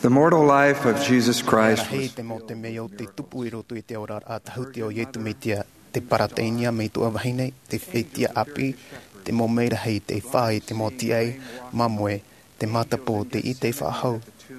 The mortal life of Jesus Christ hei was te mo te meo te tupu i roto i te ora a tahuti o ietu me tia te parateinia me tua wahine, te whetia api, te mo meira hei te whai, te mo tiai, mamwe, te matapo, te i te whahau.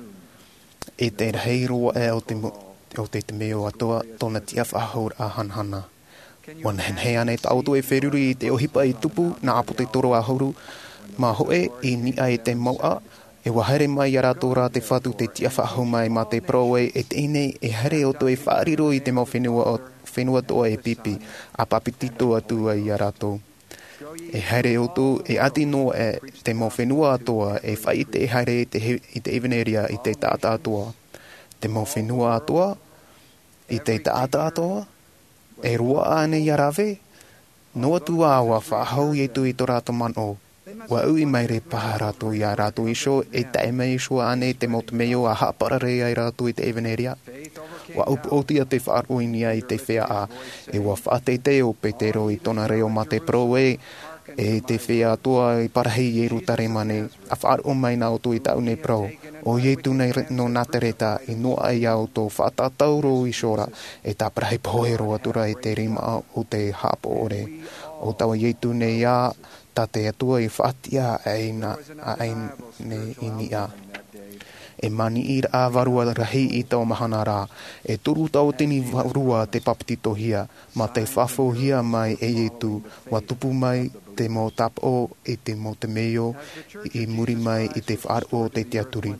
E te rei roa e o te meo atoa, tona tia whahau a hanhana. Wan hen hei ane ta auto e wheruri i te ohipa i tupu, na apo te toro a hauru, ma hoe i ni ai te maua, e wahere mai a rato rā te whatu te tia whahau mai ma te proe e te ine e here o to e whaariro i te mau whenua toa e pipi a papitito atua i a rato. E here o to e ati no e te mau whenua atoa e whai te here i te eveneria i te tāta atoa. Te mau whenua atoa i te tāta atoa e rua ane i a rave. Noa tu awa whahau i tu i to rato man o. Wa ui mai re paha rato i a rato iso e taime iso ane te motumeo a haparare ai rato i te eveneria. Wa upu otia te whaaroinia i te whea a e wa whaatete o petero i tona reo ma te proe e te whea atua i parahei e rutare mane a whaaro mai na o tu i taune pro. O ie tunei no natereta i noa ai au tō whaatatauro i sora e ta parahei poero atura i te rima o te hapo ore. O tawa ie tunei a ta te atua i whaatia a ne inia. E mani i a varua rahi i tau mahana rā. E turu tau tini varua te papitito hia, ma te whafo hia mai e etu, wa tupu mai te mo tapo i te mo te meo, i muri mai i te whaaro te teaturi.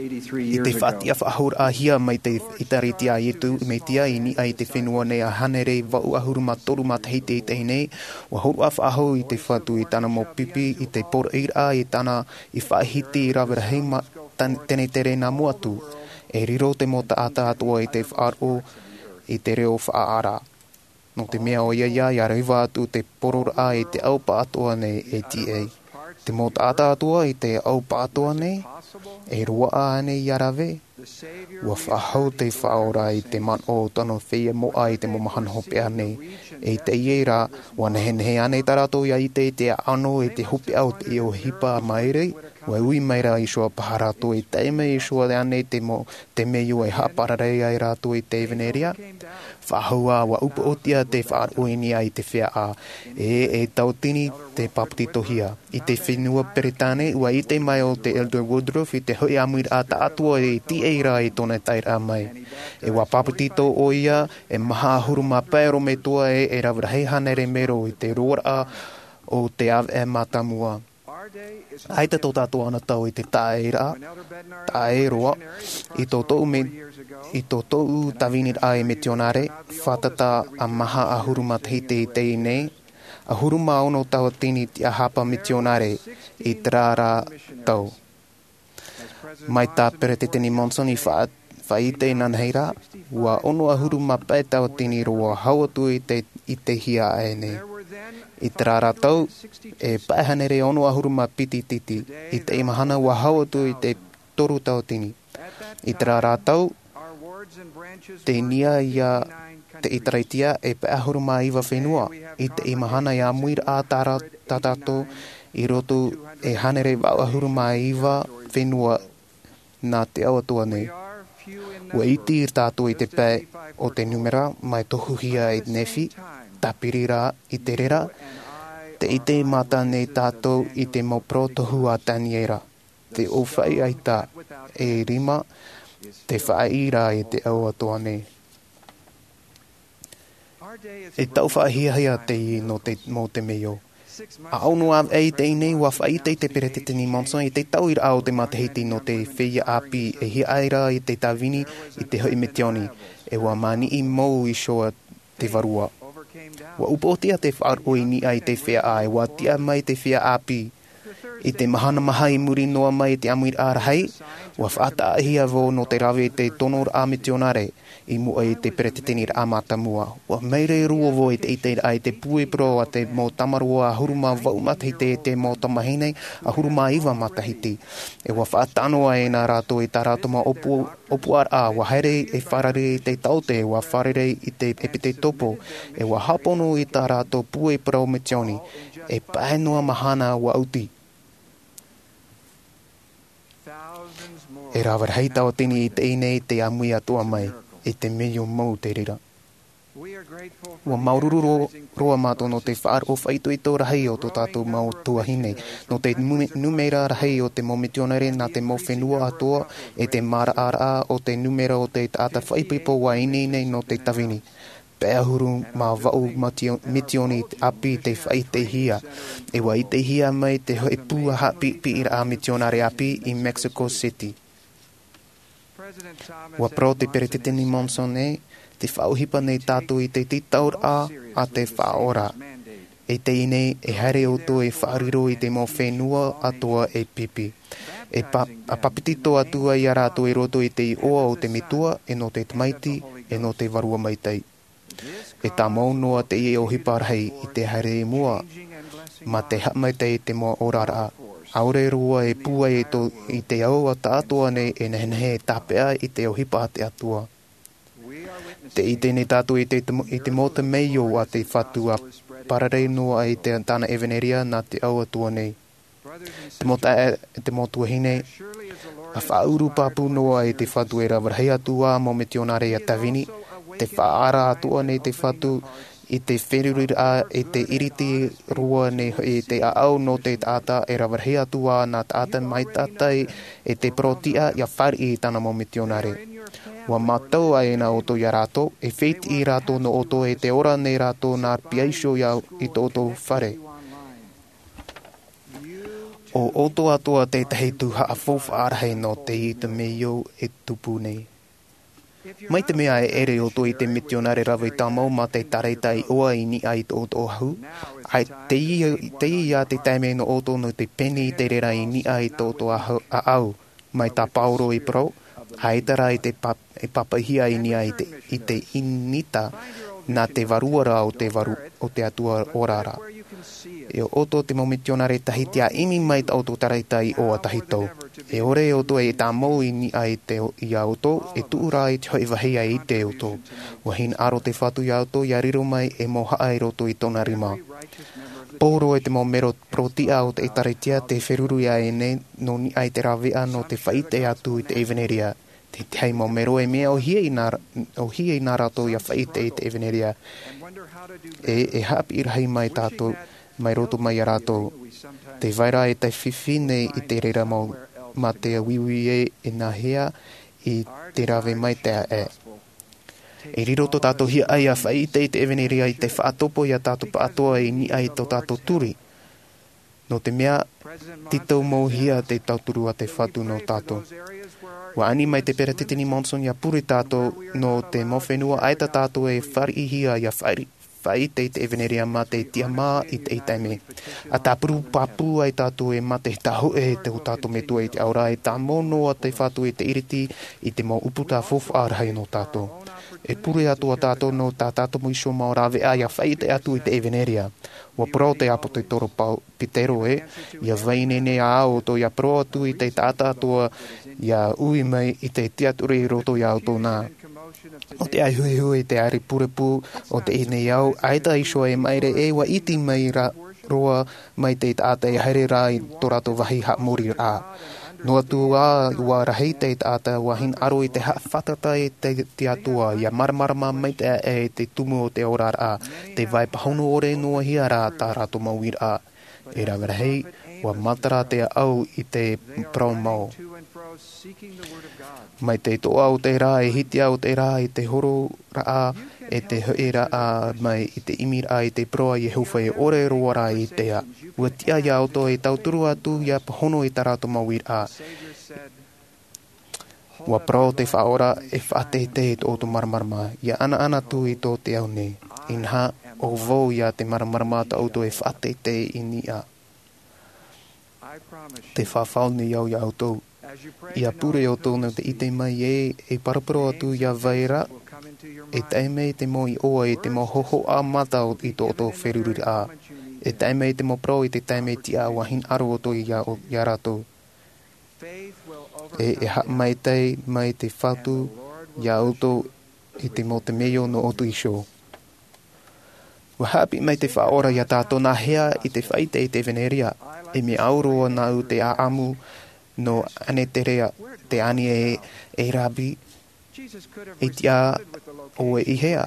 I te whaatia whahur a hia mai te itariti a etu, me tia i ni ai te whenua nei a hanere wau ahuru ma toru ma te heite i te hinei, wa huru a whahau i te whatu i tana mo pipi, i te poro ira i tana i whaahiti i rawera heima, tene tere nā muatu, e riro te mo taata atua i te whaaro i te reo whaara. No te mea o iaia i a reiwa atu te porora i te aupa atua nei e TA. Te mo taata atua i te aupa atua nei, e rua ane i a rave. Ua whahau te whaora i te man o tano whia moa i te mo mahana hopea nei. E te iera, wana henhe ane tarato i a i te ano i te hopea o te o hipa mairei, Wai ui mai rā isua paha rātou i teime isua de ane te meo e hapararei ai rātou i te eveneria. Whahua wa upa otia te whaaroini ai te whea a e tau tini te paputito hia. I te whenua peretane ua i te mai o te Elder Woodruff i te hui amuir a ta atua i ti eira i tōna taira mai. E wa paputito o ia e maha huruma paero me toa e rawrahei hanere mero i te roa o te ave matamua. Ai te tō tātou ana tau i te taeroa, i tō tōu tawinir ai me tionare, whatata a maha a huruma te i nei, a huruma ono tau tini ti a hapa me tionare i trara tau. Mai tā pere te tini Monson i whaite nanheira, ua ono a huruma pai tau tini roa hauatu i te hia ai nei. I te rara tau, e paehanere ono ahuruma piti titi, i te imahana ua hauatu i te toru tau tini. I te rara tau, te nia ia te itaraitia e paehuruma iwa whenua, i te imahana ia muir a tatato, i roto e hanere wau ahuruma iwa whenua nā te awatua nei. Ua iti ir tātou i te pē o te numera mai tohuhia i nefi, tapirira i te rera, te ite mata nei tātou i te maupro tohu a taniera, te o whai aita e rima, te whaeira i te au atoa nei. E tau whaahia te i no te mo te meo. A aunu a ei te inei wa whaite te pere te tini Monson i te tau ira au te matahiti no te whia api e hi aira i te tawini i te hui metioni, e wa mani i mou i shoa te varua. Wa upotia te whaaroini ai te whea ai, wa tia mai te whea api. I te mahana maha i muri noa mai te amuir ārahei, wa whaata ahia vo no te rawe te tonor a metionare, i mua i te peretetenir a matamua. Wa meire rua vo i te ite ai te pue pro a te mo tamarua a huruma vau matahite e te mo tamahine a huruma iwa matahiti. E wa whaatano ai nā rātou i tā rātou ma opu ar a wa haere e wharare i te taute, wa wharare i te epite topo, e wa hapono i tā rātou pue pro metioni, e paenoa mahana wa uti. E rawar hei tau tini i te inei te amui atua mai, i te meo mau te rira. Ua maururu roa mātou no te whaar o whaitu i tō rahei o tō tātou mau tuahine. No te numera rahei o te momitionare nā te mowhenua atoa e te mara ara o te numera o te tāta whaipipo wa inei no te tawini. Pēahuru mā wau mitioni api te whai te hia. E wa i te hia mai te hoi pūaha pi ira a mitionare api i Mexico City. Ua pro te pereteteni Monson te whauhipa nei tātou i te titaur a te whaora. E te inei e haere o tō e whaariro i te mō whenua atua e pipi. A papitito atua i a rātou i roto i te i oa o te mitua e no te tamaiti e no te varua maitai. E tā maunoa te i o hiparhei i te haere i mua, ma te hapmaitai te mō orara. Aure rua e pua i te au a tātua nei e nehenehe tāpea i te o hipa te atua. Te i tēnei tātou i te mōta meio a te whatua pararei noa i te tāna Eveneria nā te au atua nei. Te mōtua hine, a whauru pāpū noa i te whatu e rawarhei atua mō mitionare a Tawini, te whaara atua nei te whatu i te whenurira e te iriti rua nei i te aau no te tāta e rawarhei atua nā tāta mai tātai e te protia ia whari i tāna mō mitionare. Wa matau ai na oto ya rato, e feiti i rato no oto e te ora nei rato nā piaisho i to oto whare. O oto atoa te tahi tuha a whowhaarahei no te i te meo e tupu nei. Mai te mea e ere oto i te mitionare rawa i tamau ma te tareita i oa i ni ai to oto ahu. Ai te i a te taime no oto no te peni i te rera i ni ai to oto a au, mai ta pauro i pro. Haitara i te papahia i nia i te inita nā te varuara o te atua orara. E oto te momitionare tahi tia imi mai ta oto taraita i oa tahi tau. E ore oto e tā mau i ni ai te i a oto, e tuura i te hoi wahia i te oto. Wahin aro te whatu i a oto, ia riro mai e moha ai roto i tōna rima. Pōro e te mō mero protia o te etaretia te wheruru ia e ne no ni ai te rawea no te whaite atu i te Eveneria. Te hei mō mero e mea o hia i nā rato ia whaite i te Eveneria. E hapi irahei mai tātou, mai roto mai a rato. Te vaira e te whiwhine i te reira ma te wiwi e nā hea i te rawe mai te e. E riroto tātou hia ai a whaite i te Eveneria i te whaatopo i a tātou paatoa i ni ai tō tātou turi. No te mea, titau mō hia te tauturu a te whatu no tātou. Wa ani mai te peretetini Monson ia puri tātou no te mowhenua aita tātou e whari hia ia whaite i te Eveneria ma te tiamā i te itaime. A tāpuru papu ai tātou e ma te tahu e te o tātou metua i te aura e tā mono a te whatu i te iriti i te mō uputa whowhaarahei no tātou. E pure atua tātou no tā tātou muisho mao rawe a ia whaite atu i te Eveneria. Wa pro te apo te toro pau pitero ia vaine ne a ao to ia pro atu i te tāta atua ia ui mai i te tiaturi roto ia auto nā. O te ai hui te ari purepu o te inei au, aita iso e maire e wa iti mai roa mai te tāta e haere rā i tō rato wahi ha muri rā. No atu a ua rahei te tāta wahin aro i te whatata e te atua ia maramarama mai te tumu o te ora rā. Te vai pahono ore noa hia rā tā rato mauir a. E rawarahei wa matara te au i te promau. Mai te toa o te rā e hitia o te rā i te horo rā e te hoi rā mai i te imi rā i te proa i hewha e ore roa rā i te a. Ua tia ia auto e tauturu atu ia pahono i tā rato mauir a. Ua pro te whaora e whate te o tō maramarama. Ia ana tu i tō te au nei. Inha o vau ia te maramarama ta auto e whate te i ni a. Te whawhau ni au ia auto. Ia pure o tōna te ite mai e paraparo atu ia vaira. E taime te mo i oa e te mo hoho a mata i tō wherururi a. E taime te mo pro i te taime ti a wahin aro o tō ia rato. E ha mai tei mai te whatu ia auto i te mo te meo no otu iso. Wa hapi mai te whaora ia tātou nā hea i te whaite i te Eveneria. E me auroa nā u te aamu no ane terea te ani e rabi e tia o e ihea.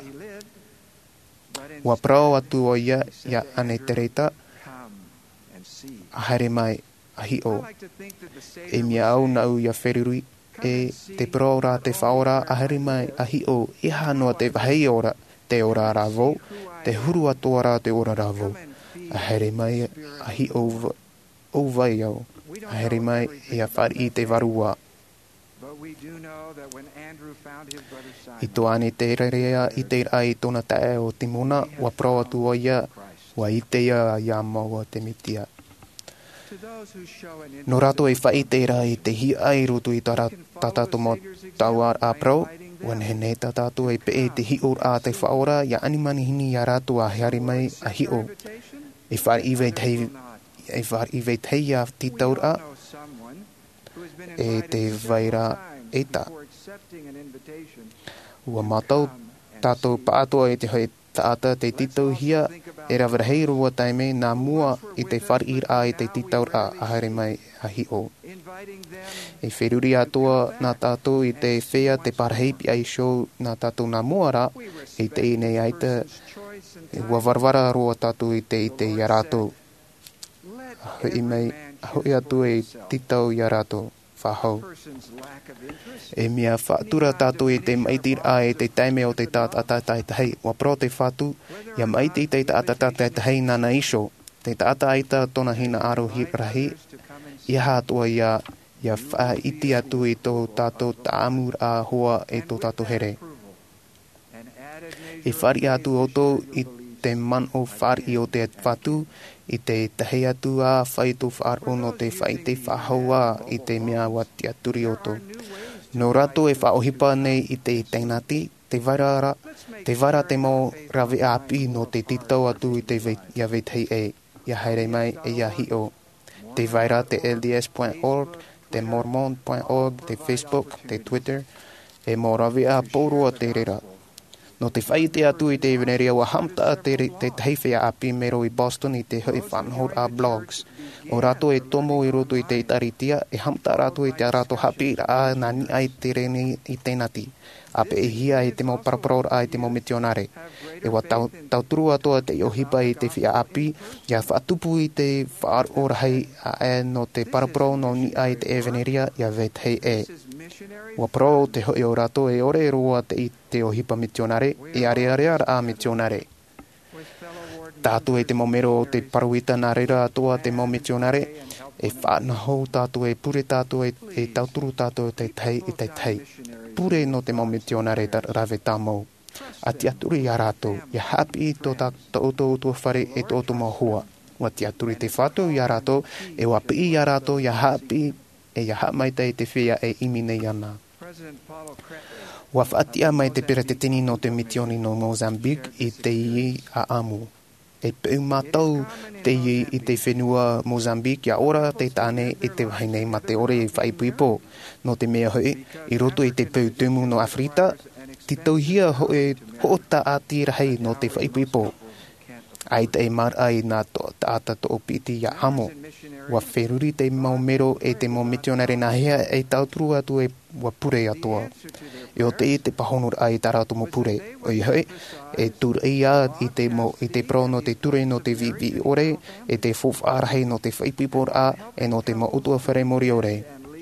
Wa prao atu o ia ane tereta a haere mai a hi o. E mia au na u ia wherurui e te prao rā te whaora a haere mai a hi o iha noa te wahei ora te ora rāvou, te huru atoa rā te ora rāvou. A haere mai a hi o vai au. A haere mai e a whari i te warua. I to ane te rerea i te ai tona tae o Timona, wa prao atu o ia, wa i te ia maua te mitia. No rato e whai te ra i te hi ai rutu i tatato mo tau a prau, wan hene tatato e pe e te hi o a te whaora, ia animani hini a rato a heare mai a hi o. E whari i vei tei a titaur a, e te vaira e ta. Ua matau tātou pātoa e te hoi taata te titau hia, e rawrahei rua taime nā mua i te wharir a i te titau a haere mai a hi o. E wheruri atoa nā tātou i te whea te parahei pi ai show nā tātou nā mua ra, i te inei aita, e ua warwara roa tātou i te i a rātou. Hoi mai, hoi atu e titau i a rātou. Whahau. E mea whaatura tātou e te maitir a e te taime o te tātai tahei. Wa pro te whatu, ia maiti te tātai tahei nana iso. Te tātaita tona hina arohi rahi, ia hātua ia wha iti atu i tō tātou tāmur a hoa e tō tātou here. E whari atu oto i te man o whari o te whatu, i te tahe atu a whai tō wharo no te whai te whahaua i te mea wati aturi oto. No rato e whaohipa nei i te teinati, te vara te mo rawe api no te titau atu i te ia veithei e, ia haere mai e ia hi o. Te vaira te LDS.org, te Mormon.org, te Facebook, te Twitter, e mo rawe a pōrua te rera. No te whai te atu i te veneria wa hamta te teihwhea api mero i Boston i te hoi whanhor a blogs. O rato e tomo i roto i te itaritia, e hamta rato i te rato hapi a nani ai te reni i tenati. Ape e hia e te mo paraparor a i te mo misionare. E wa tauturu atoa te ohipa i te whia api, ia whaatupu i te whaarorahei a e no te paraparor no ni ai te veneria ia vethei e. Wa pro te hoi o rato e ore roa te ohipa misionare, e are a misionare. Tātu e te momero o te paruita nā reira atoa te mo misionare, e whanahou tātu e pure tātu e tauturu tātu e te tei i te tei. Pure no te mo misionare rave tāmou. A te aturi a rato, ia hapi i tō oto whare e tō oto mohua. Wa te aturi te whātou i a rato, e wapi i a rato, ia hapi e ia hap mai te whia e imi nei ana. Wa whaatia mai te pera te tini no te mitioni no Mozambique i te i a amu. E peu mātau te i te whenua Mozambique ia ora te tāne e te wahinei ma te ore i whaipuipo. No te mea hoi, i roto i te peu tumu no Afrita, titau hia hoota a tirahei no te whaipuipo. Ai te mar ai nā tāta to opiti ia amo. Wa wheruri te maumero e te mo misionare nā hea e tauturu atu e wa pure atoa. E o te pahonur ai taratu mo pure. Oi hoi, e tur ia i te pro no te ture no te vi ore, e te whofarahe no te whaipipor a, e no te mo utua whare mori ore.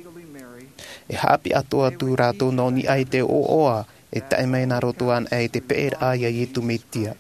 E hapi atoa tu rato no ni ai te o oa, e taimai nā rotoan ai te peer a ia i tu metia.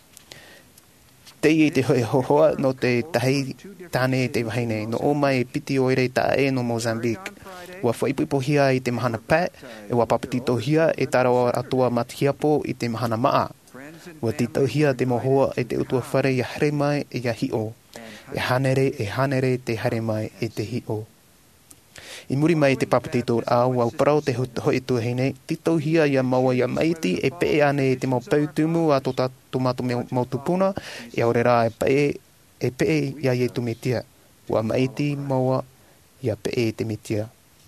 Te i te hoi hohoa no te tahei tāne te waheine, no o mai piti oire ta e no Mozambique. Wa whaipipo hia i te mahana pā, e wa papitito hia e tarawa atua matihiapo i te mahana maa. Wa titau hia te mohoa e te utua whare i hare mai e ia hi o. E hanere te hare mai e te hi o. I muri mai te papatito a wau parau te hoi tuahine, titau hia ia maua ia maiti e pe ane te mau pautumu a tō tomato mau tupuna, e aurera e pe ia i tu metia. Ua maiti maua ia pe te metia.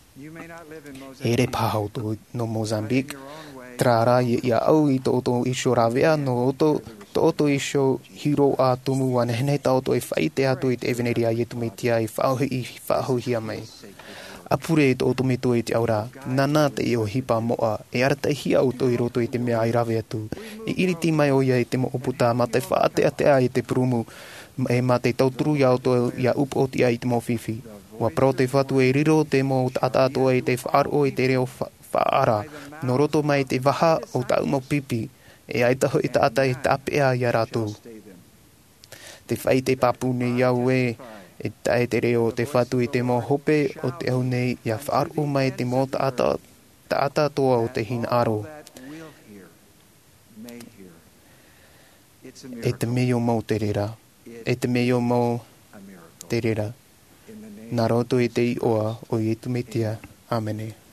E re pahau no Mozambique, trara ia au i tō oto isho rawea no oto tō oto isho hiro a tumu wane hene ta oto e whaite atu i te eveneria i tu metia i whahu hia mai. apure e tō me tō e te aura, nana te i o hipa moa, e arata hia o tō i roto i te mea ai rawe atu. I iriti mai o ia i te mo oputa, ma te whaate ate a i te purumu, e ma te tauturu ia o tō ia upo o tia i te mo whiwhi. Wa pro te whatu e riro te mo tata atoa i te whaaro i te reo whaara, no roto mai te waha o tau mo pipi, e aitaho i tata i tapea i a rātou. Te whai te papu nei iau e tae te reo te whatu i te mo hope o te au nei ia whaaro mai te mo tata toa o te hina aro. E te meo mo te rera. E te meo mo te rera. Nā roto i te i oa o i tumetia. Amene.